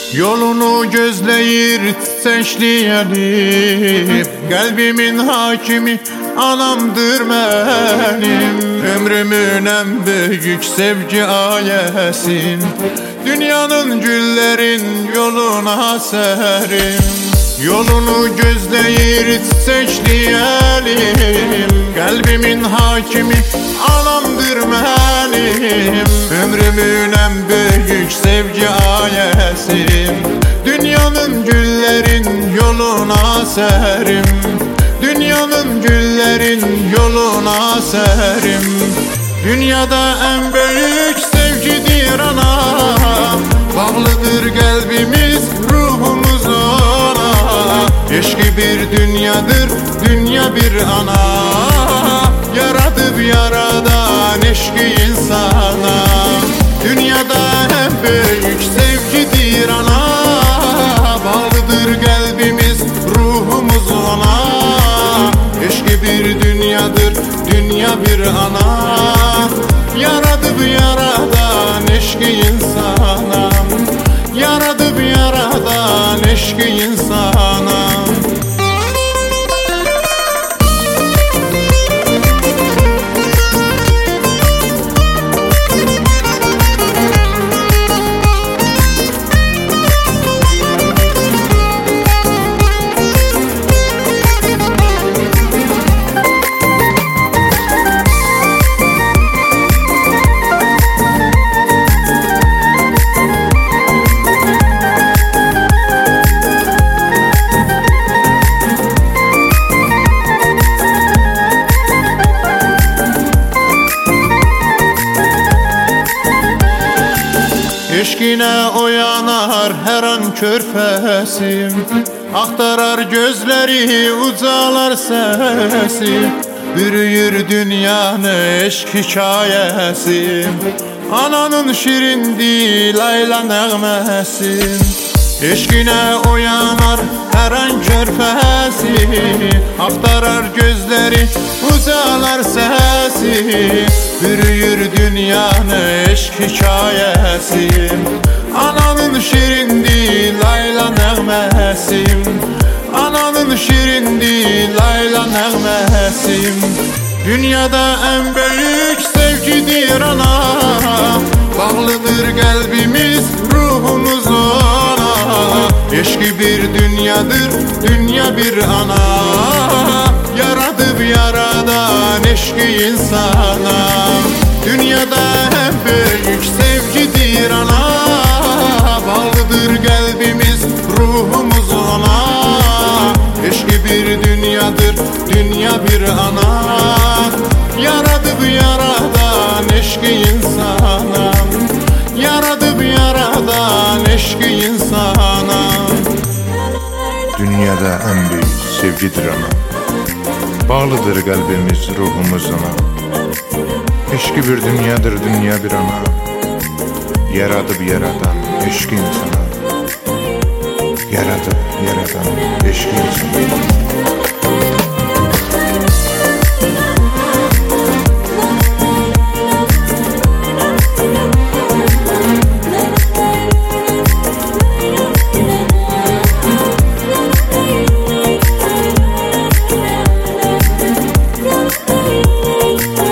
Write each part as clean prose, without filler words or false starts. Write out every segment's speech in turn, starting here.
Yolunu gözleyir seçleyelim. Kalbimin hakimi anamdır benim. Ömrümün en büyük sevgi ayesin. Dünyanın güllerin yoluna serim. Yolunu gözleyir seçleyelim. Kalbimin hakimi anamdır benim. Ömrümün en büyük sevgi ayesin. Dünyanın güllerin yoluna serim. Dünyanın güllerin yoluna serim. Dünyada en büyük sevgidir ana. Bağlıdır kalbimiz, ruhumuz ona. Eşki bir dünyadır, dünya bir ana. Yaratıp yaradan eşki insana. Dünyada en büyük sevgidir ana. Bağlıdır kalbimiz, ruhumuz ona. Eşki bir dünyadır, dünya bir ana. Yaratıp yaradan eşki insana. Yaratıp yaradan eşki insana. Eşkine oyanar her an körfesim. Aktarar gözleri, ucalar sesi. Bürüyür dünyanı eşk hikayesi. Ananın şirin dil ayla nəğməsi. Eşkine oyanar her an körfesi. Aktarar gözleri, ucalar sesi. Bürüyür dünyanı eşk hikayesi. Ananın şirin dil ayla nəğməsi. Ananın şirin dil ayla nəğməsi. Dünyada en büyük sevgidir ana. Bağlıdır kalbimiz, ruhumuz ona. Eşki bir dünyadır, dünya bir ana. Yaratıp yaradan eşki insana. Dünyada en büyük sevgidir ana. Bağlıdır kalbimiz, ruhumuz ona. Eşki bir dünyadır, dünya bir ana. Yaratıp yaradan eşki insana. Yaratıp yaradan eşki insana. Dünyada en büyük sevgidir ana. Bağlıdır kalbimiz, ruhumuz ona. Eşki bir dünyadır, dünya bir ana. Yaratıp yaradan eşki insana. Yaratıp yaradan eşki insana.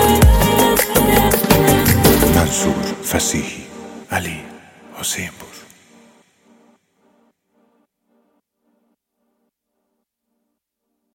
Fasihi Ali Hüseyinpur.